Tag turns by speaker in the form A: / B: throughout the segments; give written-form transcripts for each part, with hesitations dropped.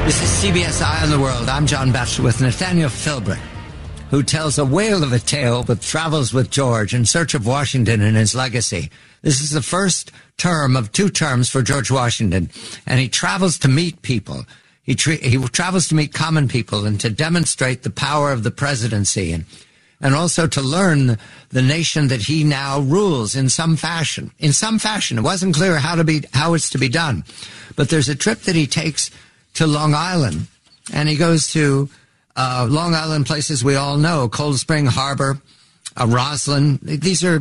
A: This is CBS Eye on the World. I'm John Batchelor with Nathaniel Philbrick, who tells a whale of a tale but travels with George in search of Washington and his legacy. This is the first term of 2 terms for George Washington, and he travels to meet people. He travels to meet common people and to demonstrate the power of the presidency and also to learn the nation that he now rules in some fashion. In some fashion. It wasn't clear how it's to be done. But there's a trip that he takes to Long Island, and he goes to Long Island places we all know, Cold Spring Harbor, Roslyn. These are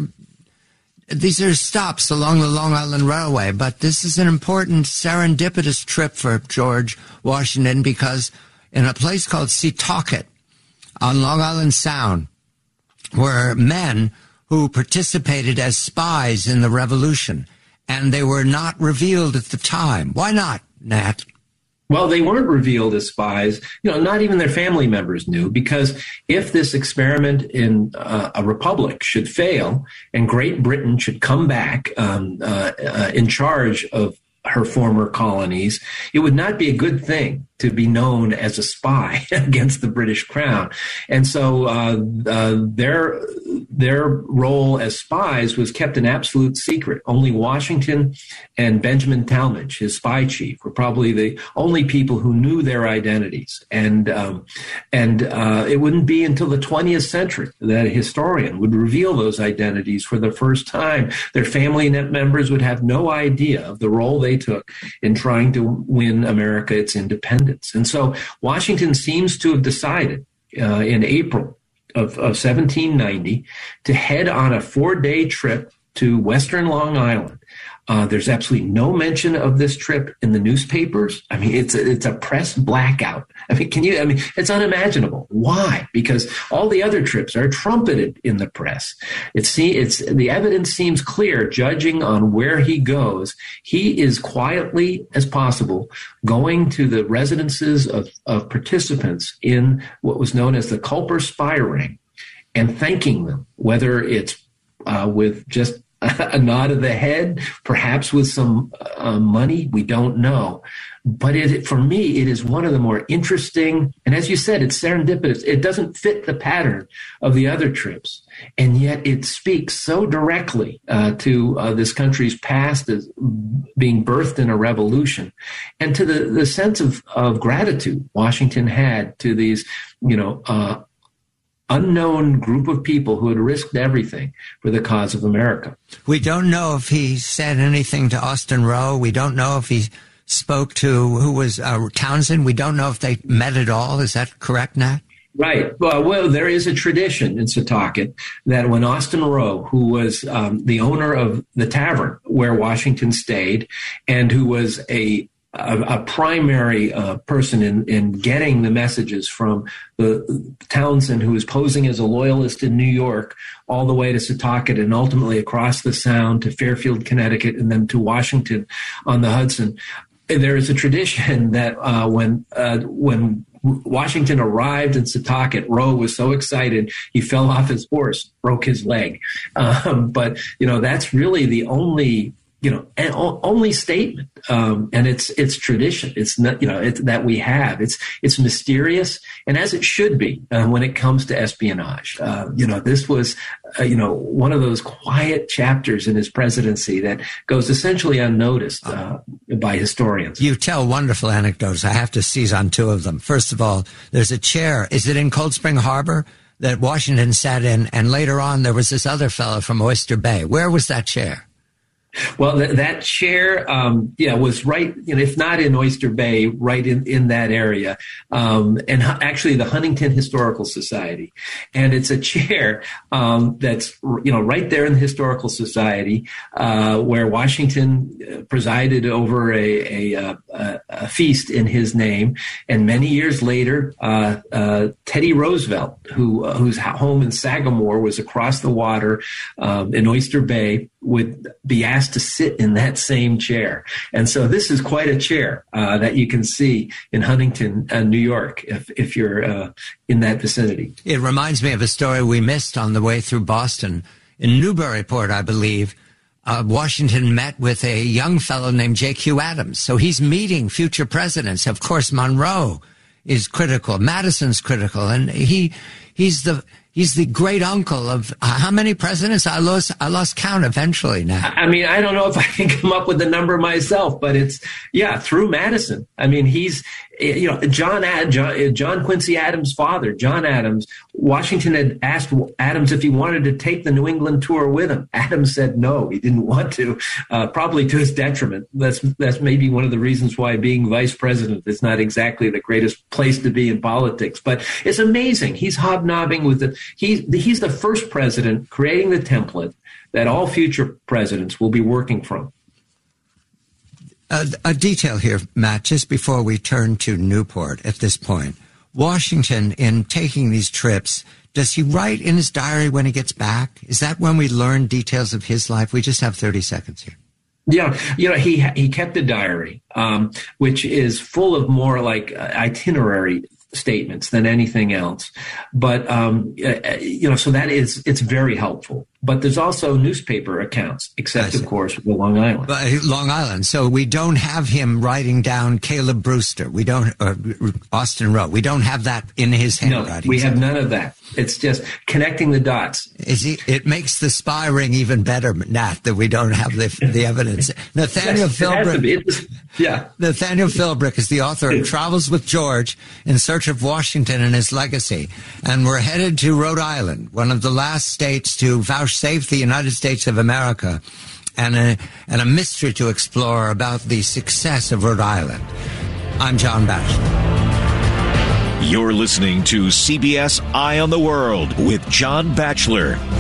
A: stops along the Long Island Railway, but this is an important serendipitous trip for George Washington because in a place called Setauket on Long Island Sound were men who participated as spies in the Revolution, and they were not revealed at the time. Why not, Nat?
B: Well, they weren't revealed as spies. Not even their family members knew, because if this experiment in a republic should fail and Great Britain should come back in charge of her former colonies, it would not be a good thing to be known as a spy against the British crown. And so their role as spies was kept an absolute secret. Only Washington and Benjamin Talmadge, his spy chief, were probably the only people who knew their identities. And it wouldn't be until the 20th century that a historian would reveal those identities for the first time. Their family members would have no idea of the role they took in trying to win America its independence. And so Washington seems to have decided in April of 1790 to head on a 4-day trip to Western Long Island. There's absolutely no mention of this trip in the newspapers. I mean, it's a press blackout. I mean, it's unimaginable. Why? Because all the other trips are trumpeted in the press. The evidence seems clear, judging on where he goes. He is quietly as possible going to the residences of participants in what was known as the Culper Spy Ring and thanking them, whether it's with just a nod of the head, perhaps with some money. We don't know. But for me, it is one of the more interesting, and as you said, it's serendipitous. It doesn't fit the pattern of the other trips, and yet it speaks so directly to this country's past as being birthed in a revolution, and to the sense of gratitude Washington had to these, unknown group of people who had risked everything for the cause of America.
A: We don't know if he said anything to Austin Roe. We don't know if he spoke to who was Townsend. We don't know if they met at all. Is that correct, Nat?
B: Right. Well, there is a tradition in Setauket that when Austin Roe, who was the owner of the tavern where Washington stayed and who was a primary person in getting the messages from the Townsend, who was posing as a loyalist in New York, all the way to Setauket and ultimately across the Sound to Fairfield, Connecticut, and then to Washington on the Hudson. There is a tradition that when Washington arrived in Setauket, Roe was so excited he fell off his horse, broke his leg. But that's really the only only statement, and it's tradition. It's not, that we have. It's mysterious, and as it should be when it comes to espionage. This was, one of those quiet chapters in his presidency that goes essentially unnoticed by historians.
A: You tell wonderful anecdotes. I have to seize on 2 of them. First of all, there's a chair. Is it in Cold Spring Harbor that Washington sat in? And later on, there was this other fellow from Oyster Bay. Where was that chair?
B: Well, that chair, was right, if not in Oyster Bay, right in that area, and actually the Huntington Historical Society. And it's a chair that's, right there in the Historical Society, where Washington presided over a feast in his name. And many years later, Teddy Roosevelt, whose home in Sagamore was across the water in Oyster Bay, would be asked to sit in that same chair. And so this is quite a chair that you can see in Huntington, New York, if you're in that vicinity. It
A: reminds me of a story we missed on the way through Boston. In Newburyport, I believe, Washington met with a young fellow named J.Q. Adams. So he's meeting future presidents. Of course, Monroe is critical. Madison's critical. And he's the great uncle of how many presidents? I lost count eventually now.
B: I mean, I don't know if I can come up with the number myself, but it's, through Madison. I mean, he's, John Quincy Adams' father, John Adams, Washington had asked Adams if he wanted to take the New England tour with him. Adams said no, he didn't want to, probably to his detriment. That's maybe one of the reasons why being vice president is not exactly the greatest place to be in politics. But it's amazing. He's hobnobbing with he's the first president creating the template that all future presidents will be working from.
A: A detail here, Matt, just before we turn to Newport at this point. Washington, in taking these trips, does he write in his diary when he gets back? Is that when we learn details of his life? We just have 30 seconds here.
B: Yeah, he kept a diary, which is full of more like itinerary statements than anything else. But, so it's very helpful. But there's also newspaper accounts, except, of course, with Long Island.
A: Long Island. So we don't have him writing down Caleb Brewster. We don't, Austin Rowe. We don't have that in his handwriting.
B: No, we have none of that. It's just connecting the dots.
A: It makes the spy ring even better, Nat, that we don't have the evidence. Nathaniel Philbrick. Nathaniel Philbrick is the author of Travels with George in Search of Washington and His Legacy. And we're headed to Rhode Island, one of the last states to vouchsafe the United States of America, and a mystery to explore about the success of Rhode Island. I'm John Batchelor.
C: You're listening to CBS Eye on the World with John Batchelor.